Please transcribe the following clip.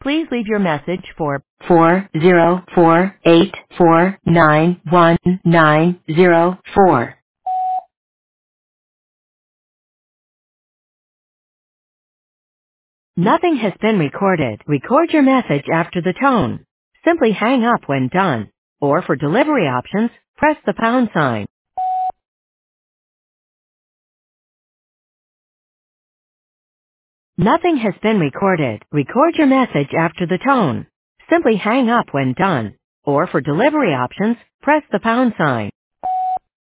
Please leave your message for 404-849-1904. Nothing has been recorded. Record your message after the tone. Simply hang up when done. Or for delivery options, press the pound sign. Nothing has been recorded. Record your message after the tone. Simply hang up when done. Or for delivery options, press the pound sign.